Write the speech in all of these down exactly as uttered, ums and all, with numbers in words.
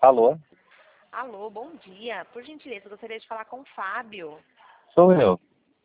Alô? Alô, bom dia. Por gentileza, eu gostaria de falar com o Fábio. Sou eu.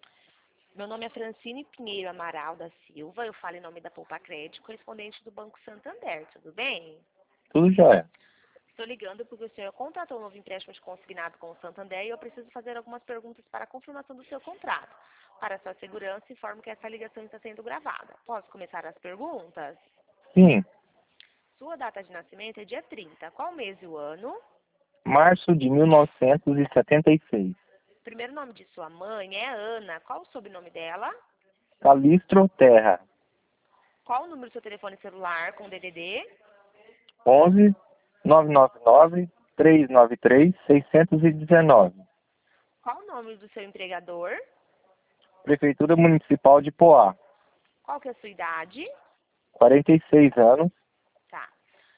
Meu nome é Francine Pinheiro Amaral da Silva. Eu falo em nome da Poupa Crédito, correspondente do Banco Santander. Tudo bem? Tudo jóia. Estou ligando porque o senhor contratou um novo empréstimo de consignado com o Santander e eu preciso fazer algumas perguntas para a confirmação do seu contrato. Para sua segurança, informo que essa ligação está sendo gravada. Posso começar as perguntas? Sim. Sua data de nascimento é dia trinta. Qual mês e o ano? Março de mil novecentos e setenta e seis. O primeiro nome de sua mãe é Ana. Qual o sobrenome dela? Calistro Terra. Qual o número do seu telefone celular com D D D? onze, nove nove nove, três nove três, seis um nove. Qual o nome do seu empregador? Prefeitura Municipal de Poá. Qual que é a sua idade? quarenta e seis anos. Tá.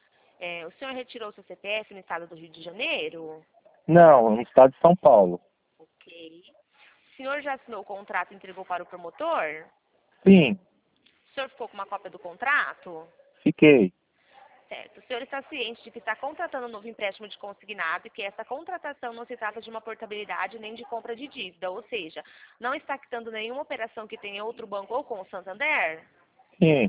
É, o senhor retirou seu C P F no estado do Rio de Janeiro? Não, no estado de São Paulo. Ok. O senhor já assinou o contrato e entregou para o promotor? Sim, O senhor ficou com uma cópia do contrato? fiquei. Certo. O senhor está ciente de que está contratando um novo empréstimo de consignado e que essa contratação não se trata de uma portabilidade nem de compra de dívida, ou seja, não está quitando nenhuma operação que tenha outro banco ou com o Santander? Sim,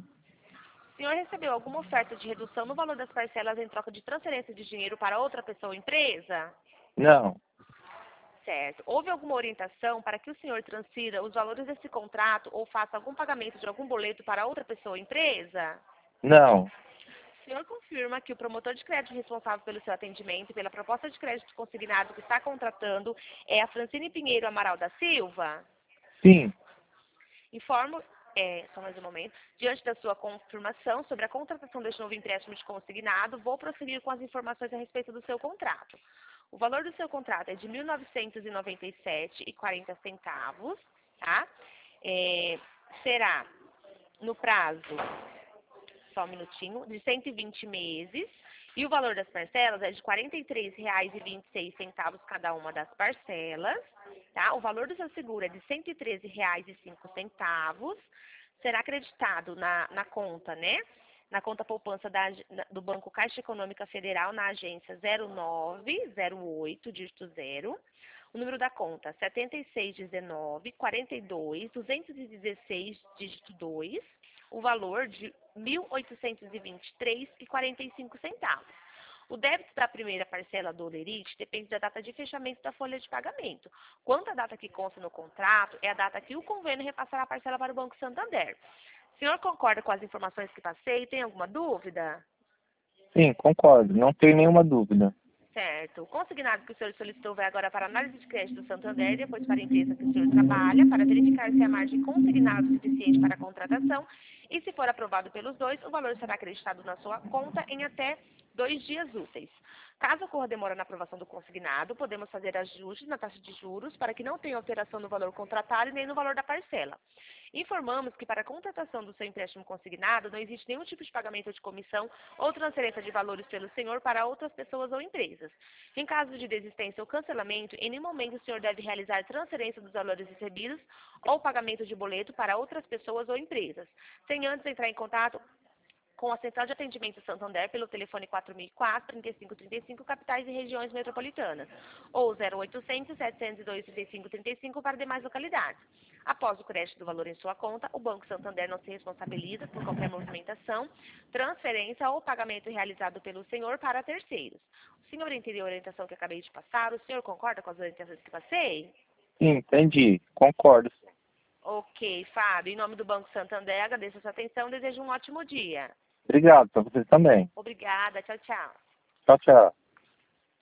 O senhor recebeu alguma oferta de redução no valor das parcelas em troca de transferência de dinheiro para outra pessoa ou empresa? não, Certo. Houve alguma orientação para que o senhor transfira os valores desse contrato ou faça algum pagamento de algum boleto para outra pessoa ou empresa? não, O senhor confirma que o promotor de crédito responsável pelo seu atendimento e pela proposta de crédito consignado que está contratando é a Francine Pinheiro Amaral da Silva? sim, Informo, é, só mais um momento, diante da sua confirmação sobre a contratação deste novo empréstimo de consignado, vou prosseguir com as informações a respeito do seu contrato. O valor do seu contrato é de mil novecentos e noventa e sete reais e quarenta centavos, tá? É, será no prazo, só um minutinho, de cento e vinte meses, e o valor das parcelas é de quarenta e três reais e vinte e seis centavos cada uma das parcelas, tá? O valor do seu seguro é de cento e treze reais e cinco centavos, será acreditado na, na conta, né? Na conta poupança da, do Banco Caixa Econômica Federal, na agência zero nove zero oito, dígito zero. O número da conta, setenta e seis dezenove, quarenta e dois, duzentos e dezesseis, dígito dois. O valor de mil oitocentos e vinte e três reais e quarenta e cinco centavos. O débito da primeira parcela do Olerite depende da data de fechamento da folha de pagamento. Quanto à data que consta no contrato, é a data que o convênio repassará a parcela para o Banco Santander. O senhor concorda com as informações que passei? Tem alguma dúvida? sim, concordo. Não tenho nenhuma dúvida. Certo. O consignado que o senhor solicitou vai agora para a análise de crédito do Santander, depois para a empresa que o senhor trabalha, para verificar se a margem consignada é suficiente para a contratação. E se for aprovado pelos dois, o valor será acreditado na sua conta em até dois dias úteis. Caso ocorra demora na aprovação do consignado, podemos fazer ajustes na taxa de juros para que não tenha alteração no valor contratado e nem no valor da parcela. Informamos que para a contratação do seu empréstimo consignado não existe nenhum tipo de pagamento de comissão ou transferência de valores pelo senhor para outras pessoas ou empresas. Em caso de desistência ou cancelamento, em nenhum momento o senhor deve realizar transferência dos valores recebidos ou pagamento de boleto para outras pessoas ou empresas, sem antes entrar em contato com a Central de Atendimento Santander pelo telefone quatro mil e quatro, trinta e cinco trinta e cinco, capitais e regiões metropolitanas, ou zero oitocentos, setecentos e dois, trinta e cinco trinta e cinco para demais localidades. Após o crédito do valor em sua conta, o Banco Santander não se responsabiliza por qualquer movimentação, transferência ou pagamento realizado pelo senhor para terceiros. O senhor entendeu a orientação que acabei de passar? O senhor concorda com as orientações que passei? Sim, entendi. Concordo. Ok, Fábio. Em nome do Banco Santander, agradeço a sua atenção e desejo um ótimo dia. Obrigado para você também. Obrigada. Tchau, tchau. Tchau, tchau.